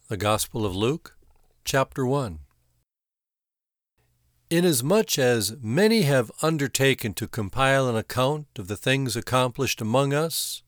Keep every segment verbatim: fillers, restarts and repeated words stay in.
The Gospel of Luke, chapter one. Inasmuch as many have undertaken to compile an account of the things accomplished among us,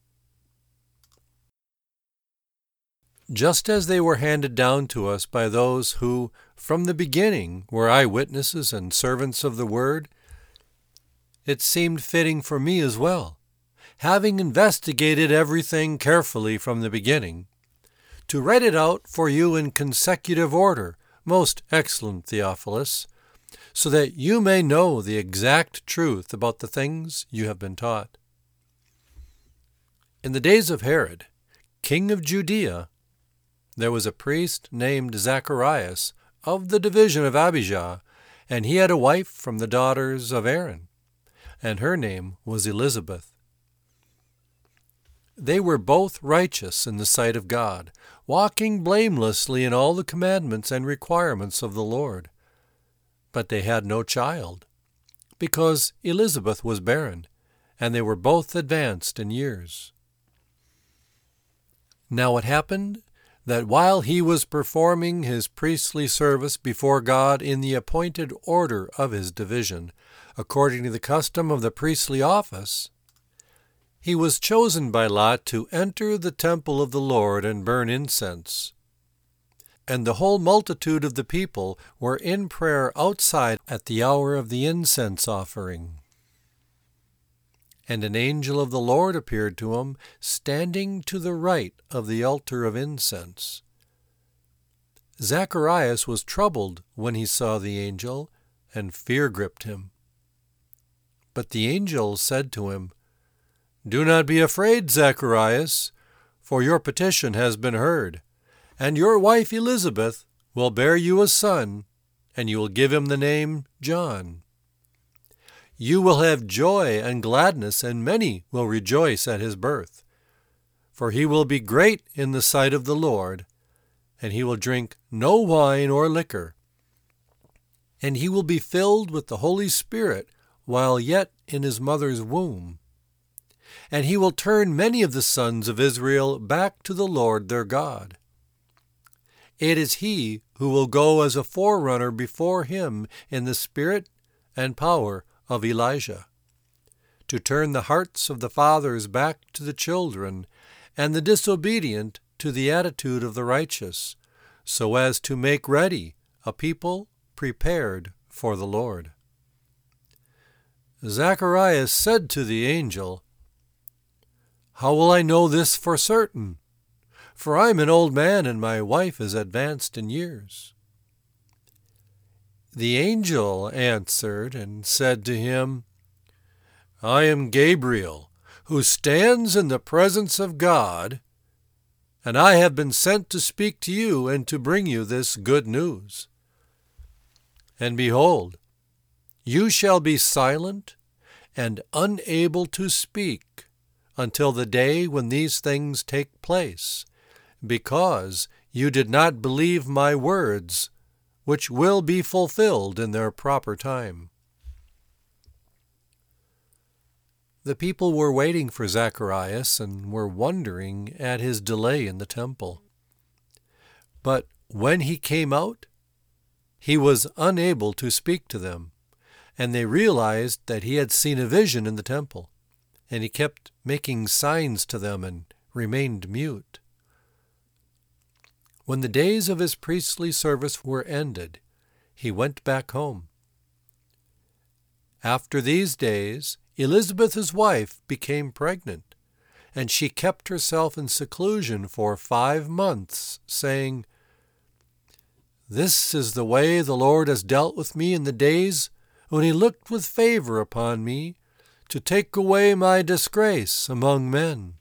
just as they were handed down to us by those who, from the beginning, were eyewitnesses and servants of the word, it seemed fitting for me as well, having investigated everything carefully from the beginning, to write it out for you in consecutive order, most excellent Theophilus, so that you may know the exact truth about the things you have been taught. In the days of Herod, king of Judea, there was a priest named Zacharias of the division of Abijah, and he had a wife from the daughters of Aaron, and her name was Elizabeth. They were both righteous in the sight of God, walking blamelessly in all the commandments and requirements of the Lord. But they had no child, because Elizabeth was barren, and they were both advanced in years. Now it happened that while he was performing his priestly service before God in the appointed order of his division, according to the custom of the priestly office, he was chosen by lot to enter the temple of the Lord and burn incense. And the whole multitude of the people were in prayer outside at the hour of the incense offering. And an angel of the Lord appeared to him, standing to the right of the altar of incense. Zacharias was troubled when he saw the angel, and fear gripped him. But the angel said to him, "Do not be afraid, Zacharias, for your petition has been heard, and your wife Elizabeth will bear you a son, and you will give him the name John. You will have joy and gladness, and many will rejoice at his birth. For he will be great in the sight of the Lord, and he will drink no wine or liquor. And he will be filled with the Holy Spirit while yet in his mother's womb. And he will turn many of the sons of Israel back to the Lord their God. It is he who will go as a forerunner before him in the spirit and power of Elijah, to turn the hearts of the fathers back to the children, and the disobedient to the attitude of the righteous, so as to make ready a people prepared for the Lord." Zacharias said to the angel, "How will I know this for certain? For I am an old man, and my wife is advanced in years." The angel answered and said to him, "I am Gabriel, who stands in the presence of God, and I have been sent to speak to you and to bring you this good news. And behold, you shall be silent and unable to speak until the day when these things take place, because you did not believe my words, which will be fulfilled in their proper time." The people were waiting for Zacharias and were wondering at his delay in the temple. But when he came out, he was unable to speak to them, and they realized that he had seen a vision in the temple, and he kept making signs to them and remained mute. When the days of his priestly service were ended, he went back home. After these days, Elizabeth his wife became pregnant, and she kept herself in seclusion for five months, saying, "This is the way the Lord has dealt with me in the days when he looked with favor upon me to take away my disgrace among men."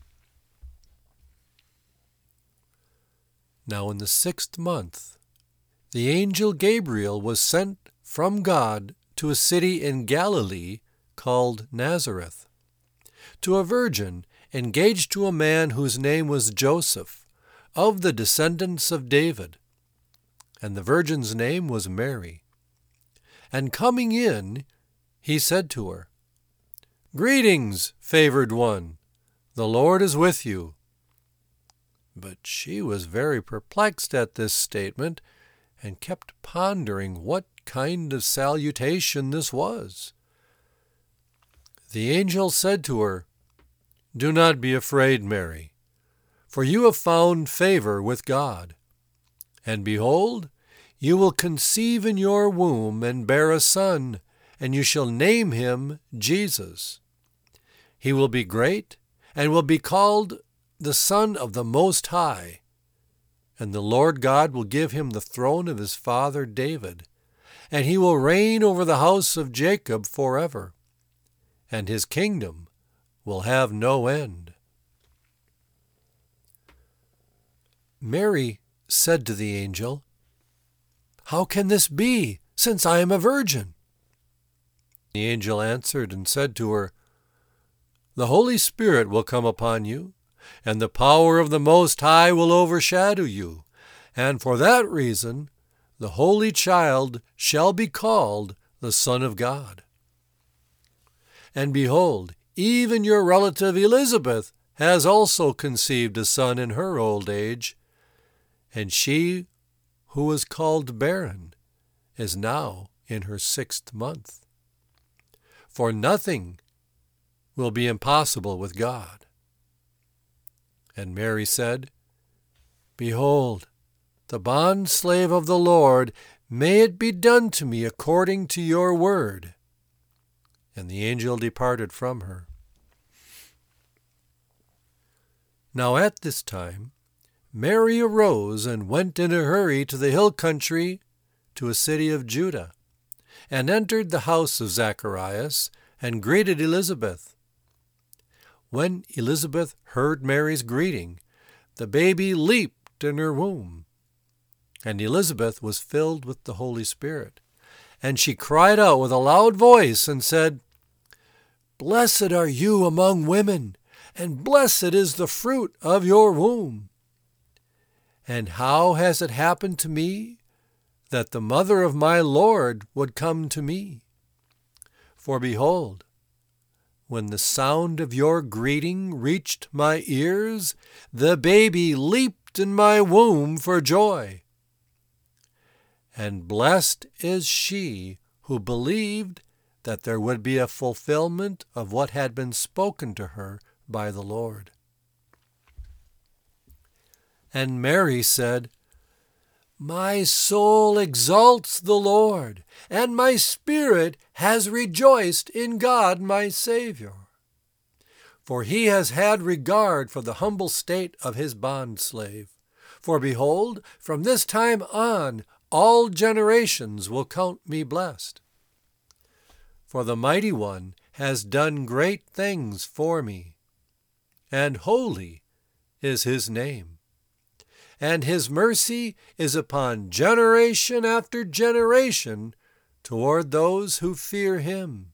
Now in the sixth month, the angel Gabriel was sent from God to a city in Galilee called Nazareth, to a virgin engaged to a man whose name was Joseph, of the descendants of David. And the virgin's name was Mary. And coming in, he said to her, "Greetings, favored one, the Lord is with you." But she was very perplexed at this statement, and kept pondering what kind of salutation this was. The angel said to her, "Do not be afraid, Mary, for you have found favor with God. And behold, you will conceive in your womb and bear a son, and you shall name him Jesus. He will be great, and will be called the Son of the Most High. And the Lord God will give him the throne of his father David, and he will reign over the house of Jacob forever, and his kingdom will have no end." Mary said to the angel, "How can this be, since I am a virgin?" The angel answered and said to her, "The Holy Spirit will come upon you, and the power of the Most High will overshadow you, and for that reason the Holy Child shall be called the Son of God. And behold, even your relative Elizabeth has also conceived a son in her old age, and she who was called barren is now in her sixth month. For nothing will be impossible with God." And Mary said, "Behold, the bondslave of the Lord, may it be done to me according to your word." And the angel departed from her. Now at this time Mary arose and went in a hurry to the hill country, to a city of Judah, and entered the house of Zacharias, and greeted Elizabeth. When Elizabeth heard Mary's greeting, the baby leaped in her womb. And Elizabeth was filled with the Holy Spirit, and she cried out with a loud voice and said, "Blessed are you among women, and blessed is the fruit of your womb. And how has it happened to me that the mother of my Lord would come to me? For behold, when the sound of your greeting reached my ears, the baby leaped in my womb for joy. And blessed is she who believed that there would be a fulfillment of what had been spoken to her by the Lord." And Mary said, "My soul exalts the Lord, and my spirit has rejoiced in God my Savior. For he has had regard for the humble state of his bondslave. For behold, from this time on all generations will count me blessed. For the Mighty One has done great things for me, and holy is his name. And his mercy is upon generation after generation toward those who fear him.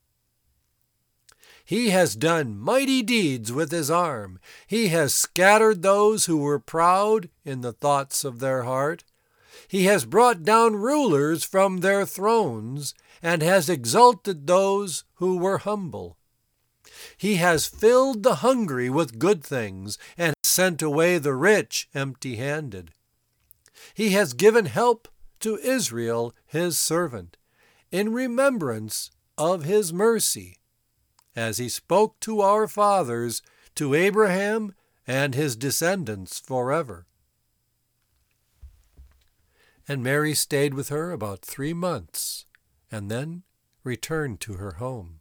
He has done mighty deeds with his arm. He has scattered those who were proud in the thoughts of their heart. He has brought down rulers from their thrones, and has exalted those who were humble. He has filled the hungry with good things, and sent away the rich empty-handed. He has given help to Israel his servant, in remembrance of his mercy, as he spoke to our fathers, to Abraham and his descendants forever." And Mary stayed with her about three months, and then returned to her home.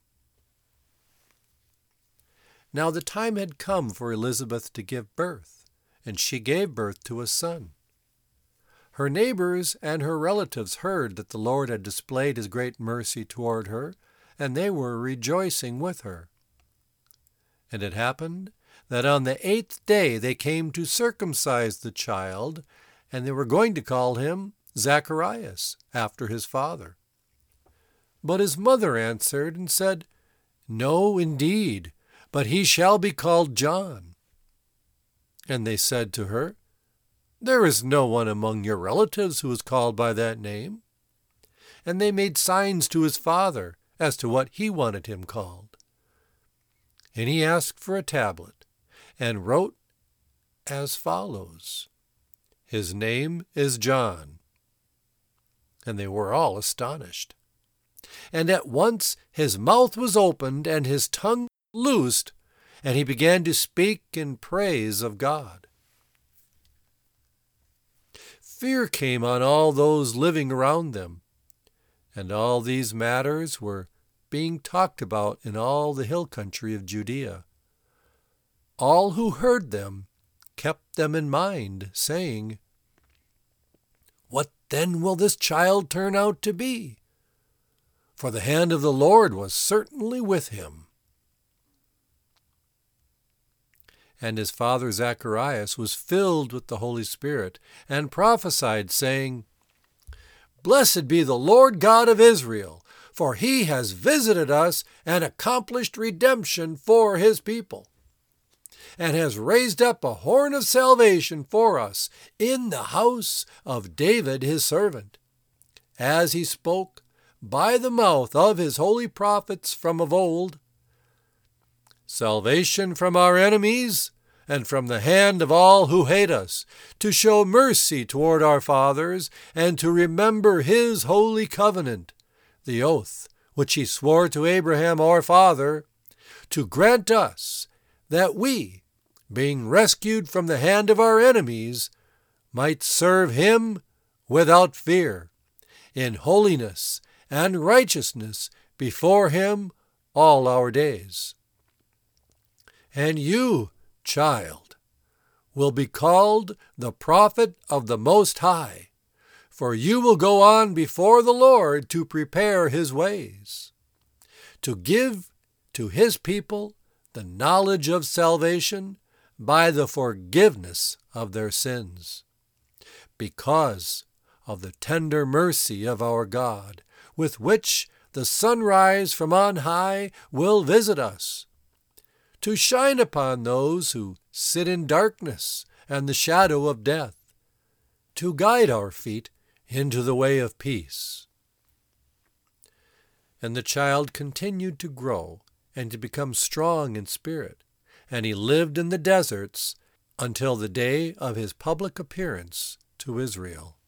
Now the time had come for Elizabeth to give birth, and she gave birth to a son. Her neighbors and her relatives heard that the Lord had displayed his great mercy toward her, and they were rejoicing with her. And it happened that on the eighth day they came to circumcise the child, and they were going to call him Zacharias, after his father. But his mother answered and said, "No, indeed, but he shall be called John." And they said to her, "There is no one among your relatives who is called by that name." And they made signs to his father as to what he wanted him called. And he asked for a tablet, and wrote as follows, "His name is John." And they were all astonished. And at once his mouth was opened and his tongue loosed, and he began to speak in praise of God. Fear came on all those living around them, and all these matters were being talked about in all the hill country of Judea. All who heard them kept them in mind, saying, "What then will this child turn out to be? For the hand of the Lord was certainly with him." And his father Zacharias was filled with the Holy Spirit, and prophesied, saying, "Blessed be the Lord God of Israel, for he has visited us and accomplished redemption for his people, and has raised up a horn of salvation for us in the house of David his servant, as he spoke by the mouth of his holy prophets from of old, salvation from our enemies and from the hand of all who hate us, to show mercy toward our fathers, and to remember his holy covenant, the oath which he swore to Abraham our father, to grant us that we, being rescued from the hand of our enemies, might serve him without fear, in holiness and righteousness before him all our days. And you, child, will be called the prophet of the Most High, for you will go on before the Lord to prepare his ways, to give to his people the knowledge of salvation by the forgiveness of their sins, because of the tender mercy of our God, with which the sunrise from on high will visit us, to shine upon those who sit in darkness and the shadow of death, to guide our feet into the way of peace." And the child continued to grow and to become strong in spirit, and he lived in the deserts until the day of his public appearance to Israel.